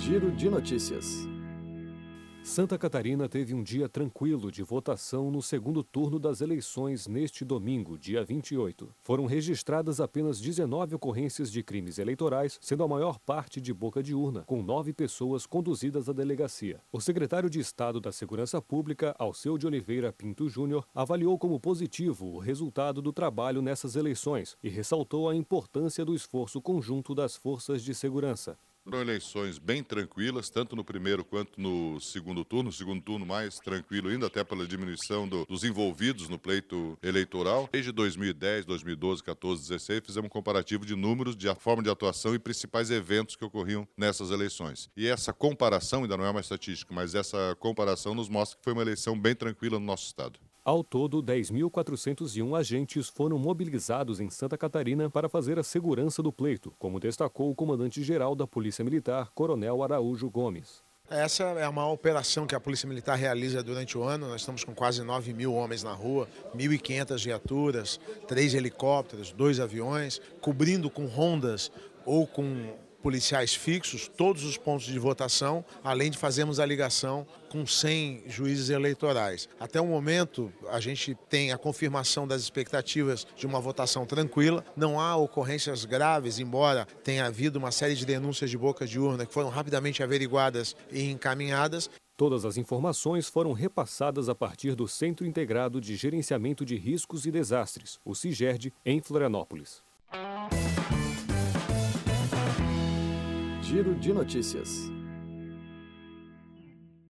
Giro de notícias. Santa Catarina teve um dia tranquilo de votação no segundo turno das eleições neste domingo, dia 28. Foram registradas apenas 19 ocorrências de crimes eleitorais, sendo a maior parte de boca de urna, com 9 pessoas conduzidas à delegacia. O secretário de Estado da Segurança Pública, Alceu de Oliveira Pinto Júnior, avaliou como positivo o resultado do trabalho nessas eleições e ressaltou a importância do esforço conjunto das forças de segurança. Foram eleições bem tranquilas, tanto no primeiro quanto no segundo turno. O segundo turno mais tranquilo ainda, até pela diminuição dos envolvidos no pleito eleitoral. Desde 2010, 2012, 14, 16, fizemos um comparativo de números, de forma de atuação e principais eventos que ocorriam nessas eleições. E essa comparação, ainda não é uma estatística, mas essa comparação nos mostra que foi uma eleição bem tranquila no nosso estado. Ao todo, 10.401 agentes foram mobilizados em Santa Catarina para fazer a segurança do pleito, como destacou o comandante-geral da Polícia Militar, Coronel Araújo Gomes. Essa é a maior operação que a Polícia Militar realiza durante o ano. Nós estamos com quase 9 mil homens na rua, 1.500 viaturas, 3 helicópteros, 2 aviões, cobrindo com rondas ou com policiais fixos todos os pontos de votação, além de fazermos a ligação com 100 juízes eleitorais. Até o momento, a gente tem a confirmação das expectativas de uma votação tranquila. Não há ocorrências graves, embora tenha havido uma série de denúncias de boca de urna que foram rapidamente averiguadas e encaminhadas. Todas as informações foram repassadas a partir do Centro Integrado de Gerenciamento de Riscos e Desastres, o CIGERD, em Florianópolis. Giro de notícias.